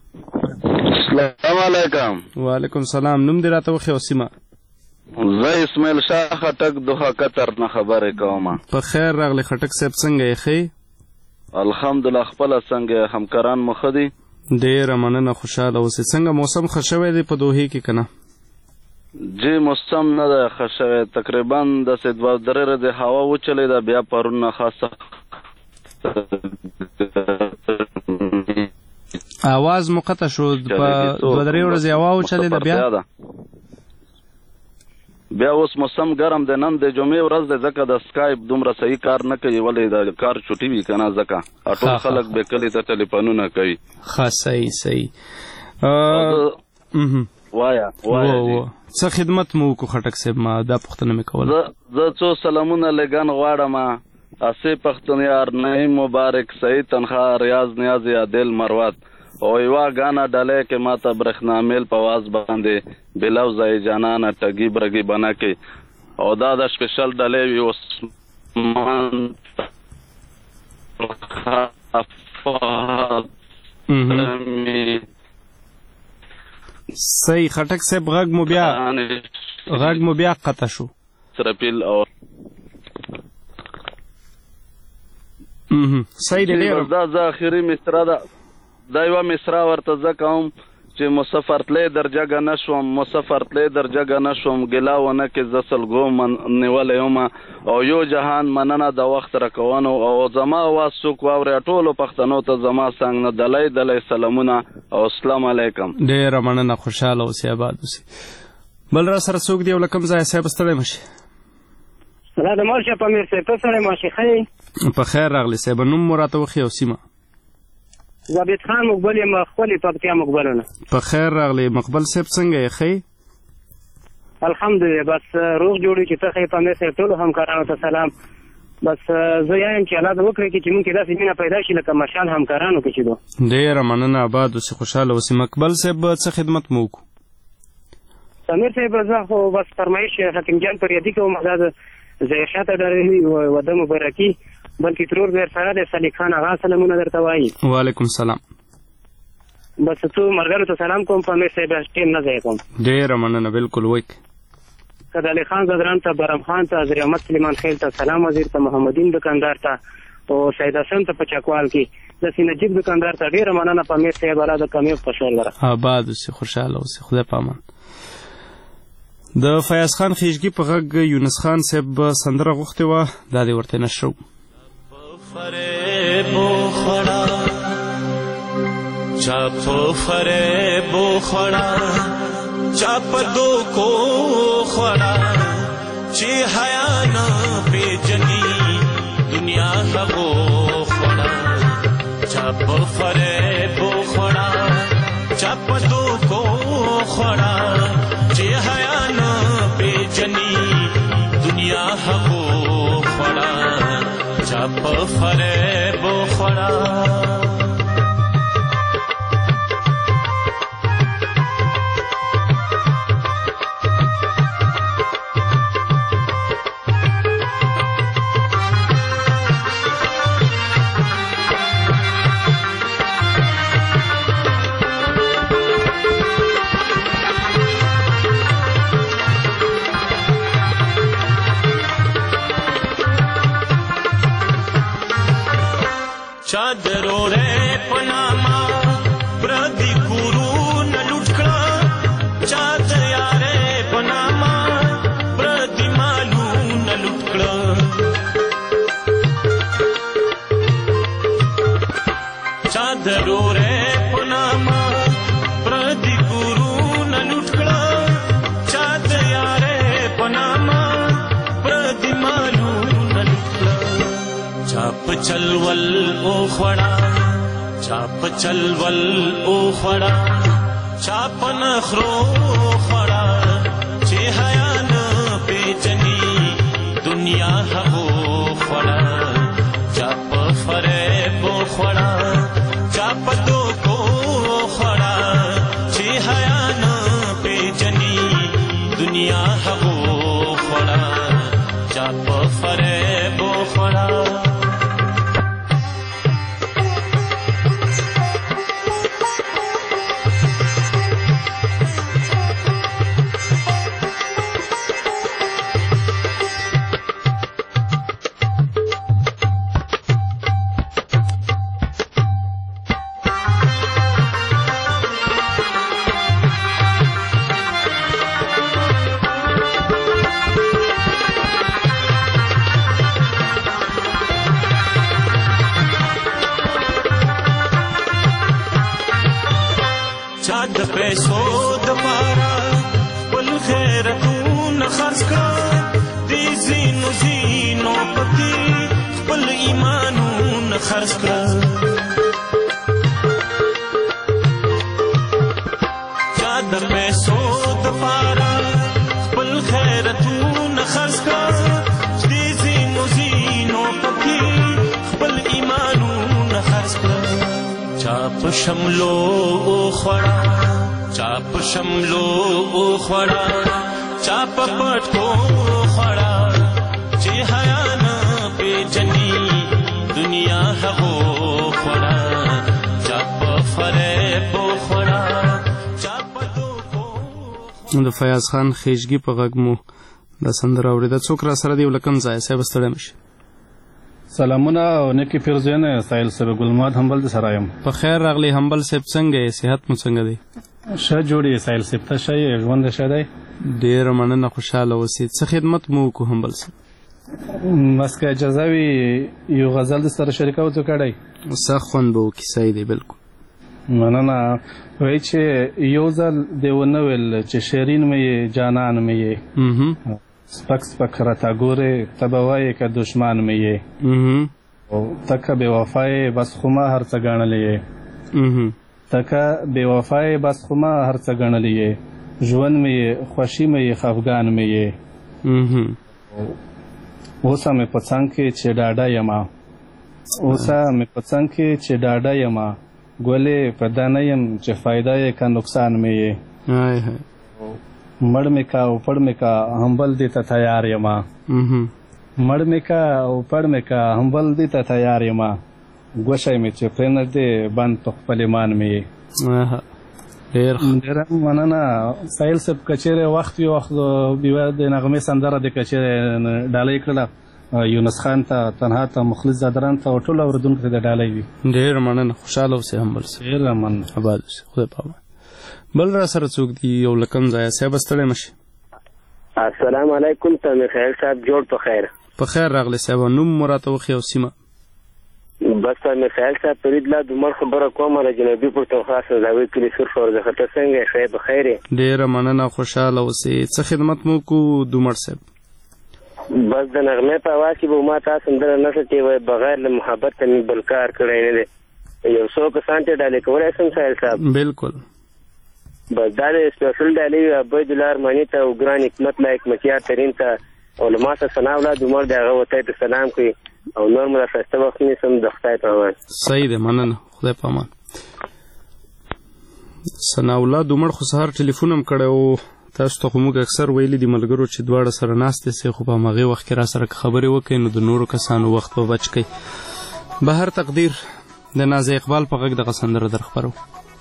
السلام علیکم. وعلیکم سلام. نوم دې راته وښیه او سیمه؟ زه اسماعیل شاه خټک دوحه قطر نه خبرې کوم. په خیر راغلی خټک صاحب، څنګه یې ښې؟ الحمدلله. خپله څنګه همکاران مو ښه دي؟ ډېره مننه، خوشحاله اوسئ. څنګه موسم ښه شوی دی په دوحې کې که نه؟ جی موسم نه دی ښه شوی، تقریبا داسې دوه درې ورځې هوا وچلېده، بیا پرون نه خاصه آواز مو قطع شو. په دوه درې ورځې هوا وچلېده، بیا بیا اوس موسم ګرم دی. نن د جمعې ورځ دی، ځکه د سکایپ دومره صحیح کار نه کوي، ولې د کار چوټي وي که نه، ځکه ټول خلک بې کلي ته ټلیفونونه کوي. ښه، صحیح صحیح. وایه وایه څه خدمت مو وکړو خټک صاحب؟ ما دا پوښتنه مې کوله. زه څو سلامونه لګن غواړم. اسې پښتونیار، نعیم مبارک، سعید تنخوا، ریاض نیازی، عادل مروت او یوه ګانا ډلۍ کې ما ته برېښنا میل په واز باندې بلوزه جانانه ټګي برګي بنا کې، او دا د سپیشل ډلۍ وي عثمان صحیح. خټک صاحب غږ مو بیا غږ مو بیا قطع شو. سرپیل او صحیح دی. دا زه اخري مصره ده، دا یوه مصره ورته زه کوم چې مسافر تلې درجګه نه شوم، مسافر تلې درجګه نه شوم، ګیله ونه کې زه سلګو نیولی یم، او یو جهان مننه د وخت راکونو، او زما اواز څوک واوري ټولو پښتنو ته زما څنګ نه دلی دلی سلامونه او السلام علیکم. ډېره مننه، خوشحاله اوسئ، آباد اوسئ. بل را سره څوک دی او له کوم ځایه؟ صاحب ستړی مه شي. سلام د مال شه په میر صاحب، ته سړی ماشي ښه یې؟ په خیر راغلی صاحب، نوم مو راته وښیه او سیمه. ثابت خان مقبل یم، خپلې پکتیا مقبلونه. په خیر راغلی مقبل صاحب، څنګه یې ښه؟ الحمدلله، بس روغ جوړ چې ته ښه په مې صاحب ټولو همکارانو ته سلام. بس زه یم چې الله دې وکړي چې موږ کې داسې مینه پیدا شي لکه مشال همکارانو کې چې دو. ډېره مننه، آباد اوسې، خوشحاله اوسې. مقبل صاحب څه خدمت مو وکړو؟ سمیر صاحب زه خو بس فرمایش حکیم جان پر یادي کوم، دا د ضیاء ته ډېرې وده مبارکي، بلکې ترور بیر سره د صالح خان اغا سلامونه درته وایي. وعلیکم سلام. بس څو ملګرو ته سلام کوم، په مې صاحب ټیم نه ضایع کوم. ډېره مننه، بالکل وایي. کدالي خان زدران ته، برم خان ته، زریامت سلیمان خیل ته، سلام وزیر ته، محمدین دکاندار ته او سید حسن ته په چکوال کې، د سینجیب دکاندار ته ډېره مننه. په مې صاحب الله د کمیو خوشحال لره. آباد اوسې، خوشحاله اوسې، خدای په امان. د فیاض خان خیشګي په غږ یونس خان صاحب سندره غوښتې وه، دا دې ورته نشرو. چا په فریبو خوړه، چا په دوکو خوړه، چې حیا نه پیژني دنیا هغو خوړه. چا په فریبو خوړه، چا په دوکو خوړه، چې حیا نه پیژني دنیا هغو خوړه. چا په فریبو خوړه. چادرو رے پناما پردی کورو نہ لٹکڑا، چاد یارے پناما پردی مالو نہ لٹکڑا. چادرو رے پناما پردی کورو نہ لٹکڑا، چاد یارے پناما پردی مالو نہ لٹکڑا. چاپ چلول او خوڑا، چاپ چلول او خوڑا، چاپ نخرو خوڑا، چی حیا نه پیچنی دنیا هغو خوڑا. چاپ فریب او خوڑا، چاپ دوکو خوڑا، چی حیا نه پیچنی دنیا هغو خوڑا. چاپ فریب او خوڑا. چاد پیسو دپارا بل خیرتون خرڅ کړه، دی زینو زینو پتی بل ایمانون خرڅ کړه. چاد پیسو دپارا بل خیرتون خرڅ کړه، دی زینو زینو پتی بل ایمانون خرڅ کړه. چاپ شملو او خوڑا، چاپ شملو او خوڑا، چاپ پټکو خوڑا، چې حیا نه پیژني دنیا هغو خوڑا. چاپ فریب او خوڑا، چاپ دوکو. د فیاض خان خیشګي په غږ مو دا سندره اورېده. څوک را سره دی او له کوم ځایه؟ صاحب ستړی مه شي. سلامونه او نیکی پیرزوینه، سایل صاحب ګلماد همبل د سره یم. په خیر راغلی همبل صاحب، څنګه یې؟ صحت مو څنګه دی؟ ښه جوړ یې سایل صاحب، ته ښه یې؟ ژوند ښه دی؟ ډېره مننه، خوشحاله اوسې. څه خدمت مو وکړو همبل صاحب؟ بس که اجازه وي یو غزل د سره شریکوو څه کړی؟ سخت خوند به وکړي. صحیح دی، بالکل. مننه. وایي چې یو ځل دې ونه ویل چې شیرین مې یې جانان مې یې، سپک سپک راته ګورې ته به وایې که دشمن مې یې. تکه بې وفای بس خو ما هر څه ګڼلی یې تکه بې وفای بس خو ما هر څه ګڼلی یې ژوند مې یې خوښي مې یې خفګان مې یې اوسه مې په څنګ کې چې ډاډه یمه اوسه مې په څنګ کې چې ډاډه یمه ګلې په دا نه یم چې فایده یې که نقصان مې یې مړ مې کا او پړ مې کا همبل دې ته تیار یمه مړ مې کا او پړ مې کا همبل دې ته تیار یمه ګوښی مې چې پرېنږدې بند په خپل ایمان مې یې ډېره مننه سایل صاحب که چېرې وخت وي وخت بیوه د نغمې سندره دې که چېرې ډالۍ کړله یونس خان ته تنها ته مخلص زادران ته او ټولو اورېدونکو ته د ډالۍ وي ډېره مننه خوشحاله اوسئ همبل صاحب ډېره مننه آباد اوسئ خدای پامان بل را سره څوک دي یو لکم ځایه صاحب ستړی مه شي السلام علیکم تامر خیل صاحب جوړ په خیر په خیر راغلی صاحب نوم مو راته وښیه او سیمه بس تامر خیل صاحب فرید لا دومر خبره کومه له جنوبي پښتونخوا سنځاوي کلي سور ورځخه ته څنګه یې ښه په خیر یې ډېره مننه خوشحاله اوسئ څه خدمت مو وکړو دومر صاحب بس د نغمې په اواز کې به ما تا سندره نښه چې وایي بغیر له محبت ته مې بل کار کړی نه دی یو څو کسان ته ډالۍ کولی شم سایل صاحب بلکل بس دا د سپیشل ډالۍ عبیدالله ارماني ته او ګران حکمت لا حکمتیار ترین ته علما ته ثنا اولاد عمر د هغه وتی ته سلام کوي او نور مو د ښایسته وخت نیسم د خدای په امان صحیح دی مننه خدای په امان ثنا اولاد عمر خو سهار ټلیفون هم کړی و تاسو ته خو موږ اکثر ویلي دي ملګرو چې دواړه سره ناستې سئ خو په همغې وخت کې را سره که خبرې وکړئ نو د نورو کسانو وخت به بچ کوئ بهر تقدیر د نازیه اقبال په غږ دغه سندره در خپرو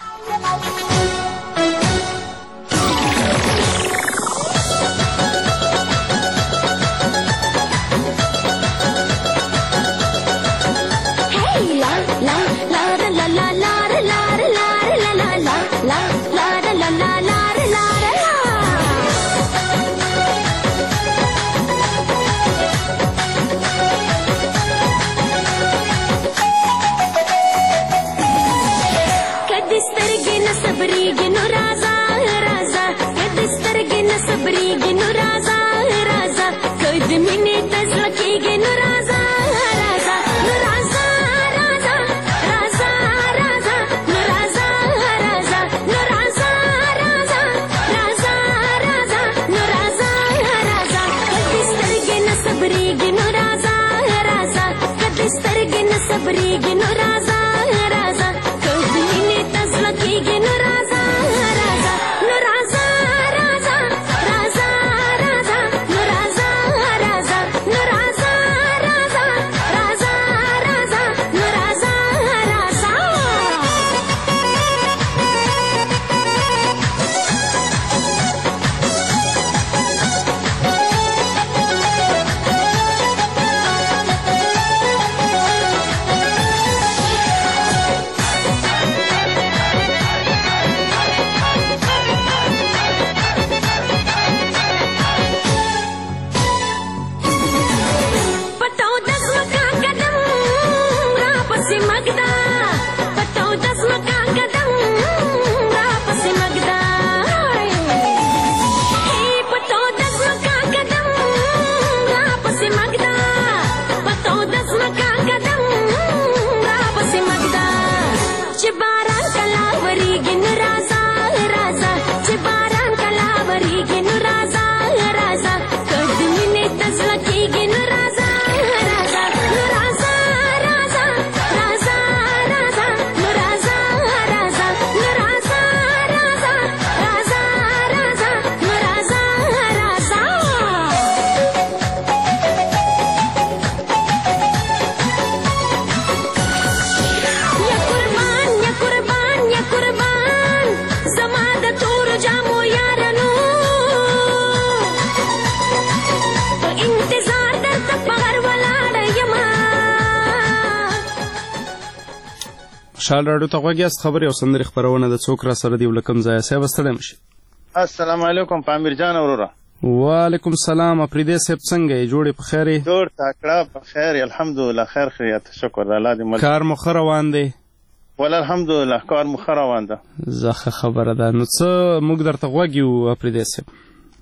شال راډیو ته غوږ یاست خبرې او سندرې خپرونه د څوک را سره دی یو لکم ځایه صاحب ستړی مه شي السلام علیکم پامیر جان وروره وعلیکم السلام افریدی صاحب څنګه یې جوړې په خیر یې جوړ تکړه په خیر یې الحمدلله خیر خیریت شکر د الله دې مل کار مو ښه روان دی ول الحمدلله کار مو ښه روان ده زه ښه خبره ده نو څه موږ درته غوږ یو افریدی صاحب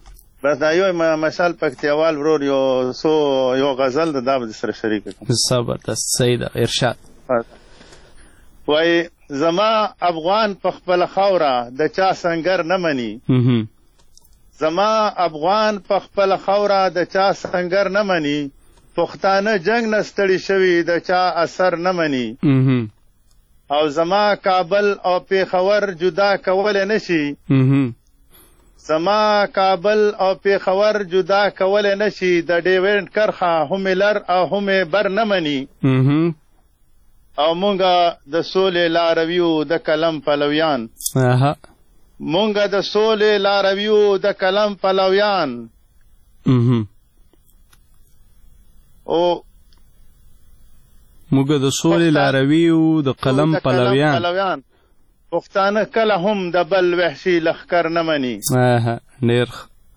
بس دا یو مشال پکتیاوال ورور یو سو یو غزل ده دا به سره شریک کوم. زبردست صحیح ده. ارشاد. وای زما افغان په خپل خوره د چا سنگر نه مني. زما افغان په خپل خوره د چا سنگر نه مني. پښتانه جنگ نه ستړي شوي د چا اثر نه مني. او زما کابل او پیښور جدا کول نشي. زما کابل او پیښور جدا کول نشي. د ډیوډ کرخه هم لر او هم بر نه مني. او مونږه د سولې لارویو د کلم پلویان. مونږه د سولې لارویو د کلم پلویان. او مونږه د سولې لارویو د قلم پلویان. پښتانه کله هم د بل وحشي لښکر نه مني. ډېر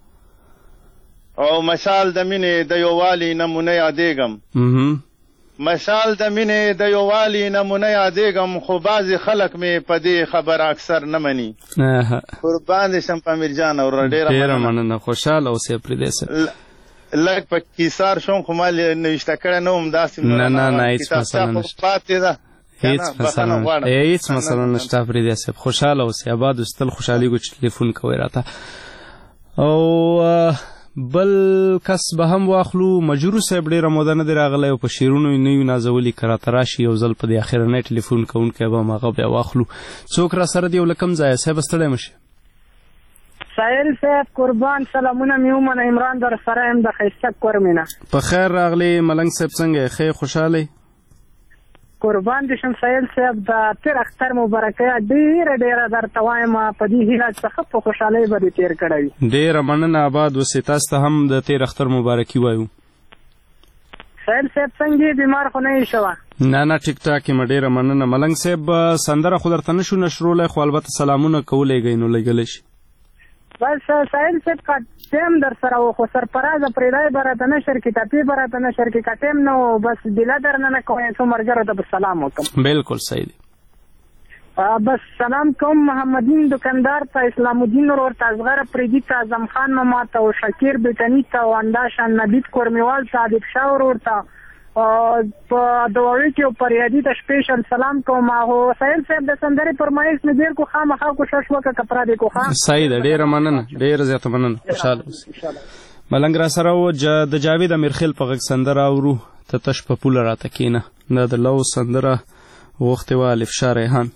او مشال د مینې د یووالي نمونه یادېږم. مشال د مینې د یووالي نمونه یادېږم خو بعضې خلک مې په دې خبره اکثر نه مني. قربان دې شم په امیر جان او ډېره مننه. خوشحاله اوسې پرېدی صاحب. لږ په کیسار شوم خو ما نوشته کړی نه وم داسې. نه نه نه هېڅ مسله نشته. پاتې ده هېڅ مسله نشته. هېڅ مسله نشته پرېدی صاحب. خوشحاله اوسې. آباد اوسې. تل خوشحالېږو چې ټلیفون کوئ راته. او بل کس به هم واخلو. مجرو صاحب ډېره موده نه دی راغلی او په شعرونو یې نه یو نازولي. که راته راشي یو ځل په دې اخرنی ټلیفون کوونکی به هم هغه بیا واخلو. څوک را سره دی او له کوم ځایه صاحبه ستړی مه شي. سایل صاحب قربان سلامونه مې ومنه. عمران در سره یم د ښایسته کور مینه. په خیر راغلی ملنګ صاحب. څنګه یې ښه خوشحاله یې؟ قربان دې شم سایل صاحب. د تېر اختر مبارکۍ ډېره ډېره درته وایم. په دې هیله چې ښه په خوشحالۍ به دې تېر کړی وي. ډېره مننه. آباد اوسې. تاسو ته هم د تېر اختر مبارکي وایو. سایل صاحب څنګه یې؟ بیمار خو نه یې شوه؟ نه نه ټیک ټاک یم. ډېره مننه. ملنګ صاحب سندره خو درته نه شو نشرولی خو البته سلامونه کولیږئ نو لګلی شي. بس سایل صاحب کا ټیم در سره و خو سرپرازه پرېدای به راته نشر کې ټپې به راته نشر کې که ټیم نه و بس ډیله در نه نه کوم څو ملګرو ته به سلام وکړم. بالکل صحیح دی. بس سلام کوم محمدین دکاندار ته، اسلام الدین ورور ته، اصغر پریدي ته، اعظم خان ماما ته او شکیر بیتني ته او انداشان نبید کورمیوال ته، عادب شاه ورور ته په دواوی کې او پریادي ته سپیشل سلام کوم. او سایل صاحب د سندرې فرمایش مې ډېر کو خامخا کوشش وکړه کپرا دې کو خام. صحیح ده. ډېره مننه. ډېره زیاته مننه. خوشحاله اوسئ. ملنګ را سره و د جاوید امیرخیل په غږ سندره اورو. ته تش په پوله راته کښېنه. دا د لو سندره غوښتې وه الف شاه ریحان.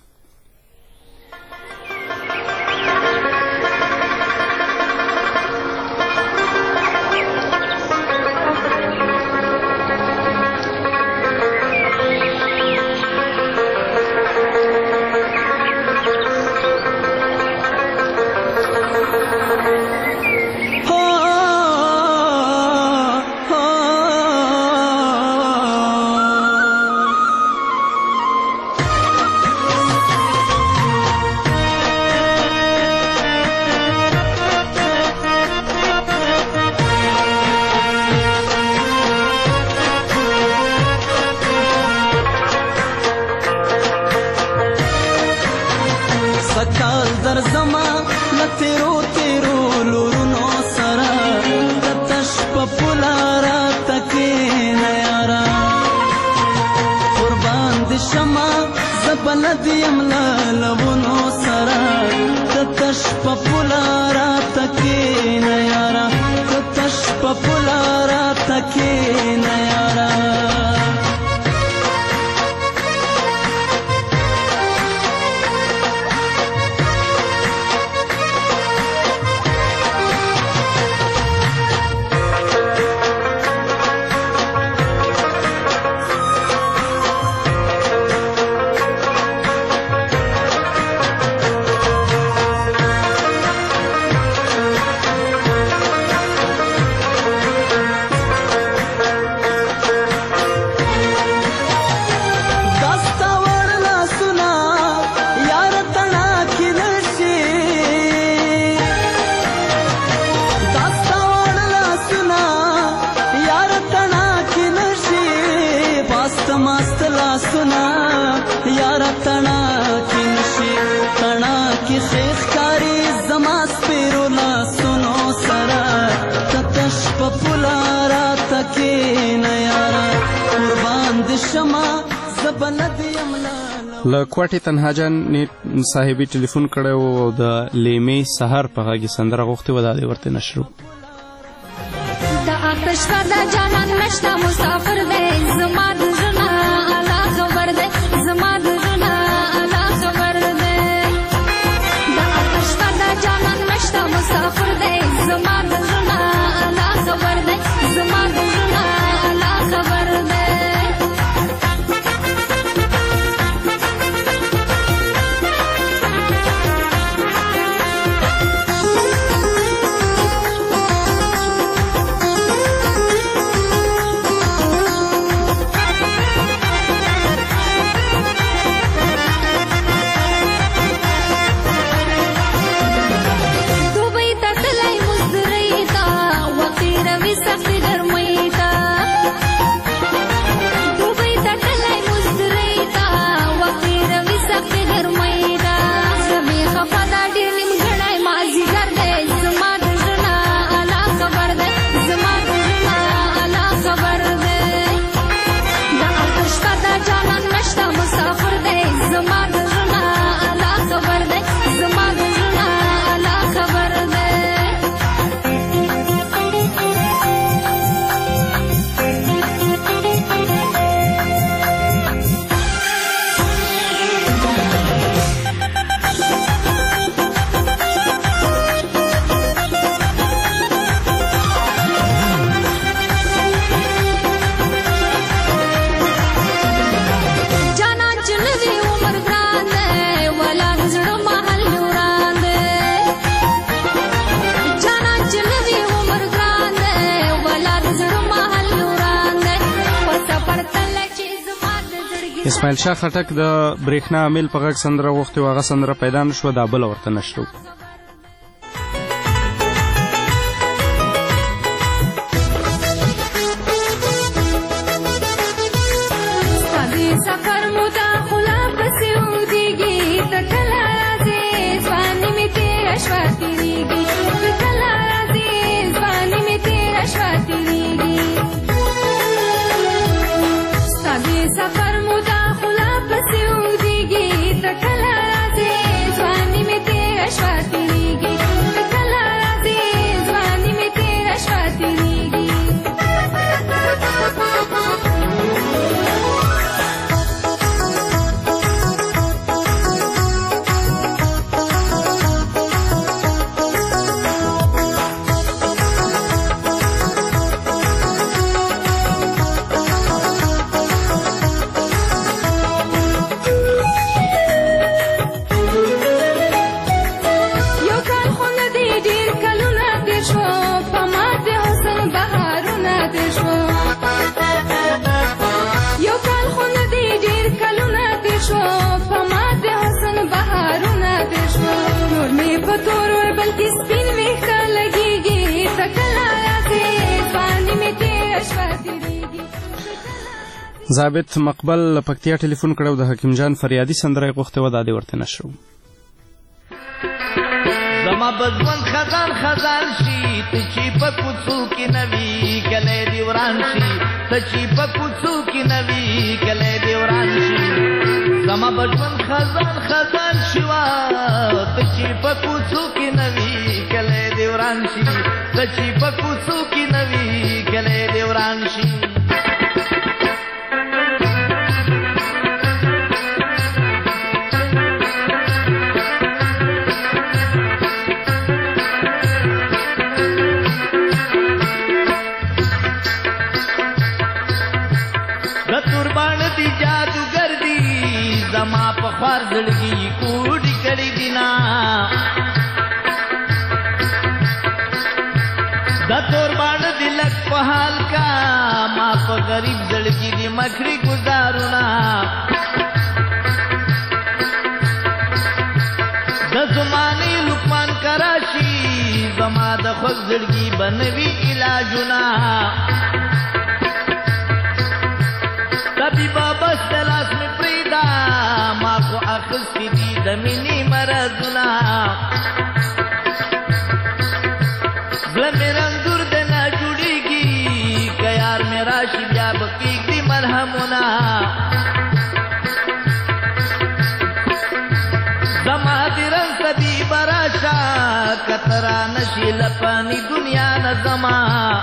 پپولا راته کښېنه یاره قربان د شمه زه به نه د یم له کوټې تنها جان صاحبي ټلیفون کړی و او د لیمې سهار په غږ یې سندره غوښتې وه دا دې ورته نشرو د آتش فدا جانان نشته مسافر دی زما د زړه الله خبر دی زما د زړه الله خبر دی د آتش فدا جانان نشته مسافر دی زما د زړه الله خبر دی زما د زړه الله خبر دی اسماعیل شاه خټک د برېښنا عامل په غږ سندره غوښتې وه هغه سندره پیدا نه شوه دا بله ورته نشرو ضابط مقبل له پکتیا ټلیفون کړی او د حکیم جان فریادي سندره یې غوښتې وه دا دې ورته نشرو زما بزمن خزان خزان شي ته چې په کوڅو کې نه وي کلی دې وران شي ته چې په کوڅو کې نه وي کلی دې وران شي زما بزمن خزان خزان شي وا ته چې په کوڅو کې نه وي کلی دې وران شي ته چې په کوڅو کې نه وي کلی دې وران شي زړګي کوډي کړي دینا دا تور باندې دلک په حال کا ما په غریب زړګي دی مخړي گزارونا د زماني لقمان کراشي زما د خو زړګي بنوي علاجنا طبيبا بس دلاس می پریدا ما کو اخستی دی د مینی مرزنا زلمی رنگور د نه جوړی ملهمونه زما د رنګ طبیب راشه کترا نشي لپانی دنیا نه زما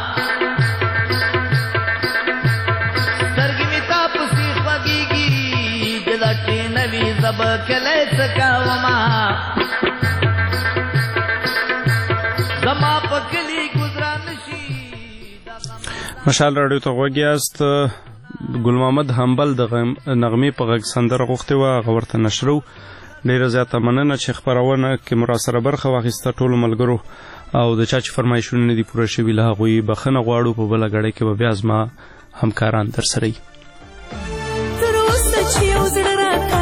سترګې مې تا پسې خوږېږي د لټې نوي زب کلی څه کومه زما په کلي ګزرا نشي مشال راډیو ته غوږ یاست. ګل محمد همبل د نغمې په غږ سندره غوښتې وه، هغه ورته نشرو. ډېره زیاته مننه چې خپرونه کې مو راسره برخه واخیسته. ټولو ملګرو او د چا چې فرمایشونه نه دي پوره شوي له هغوی بخښنه غواړو. په بله ګړۍ کې به بیا زما همکاران در سره وي. تر اوسه چې یو زړه راته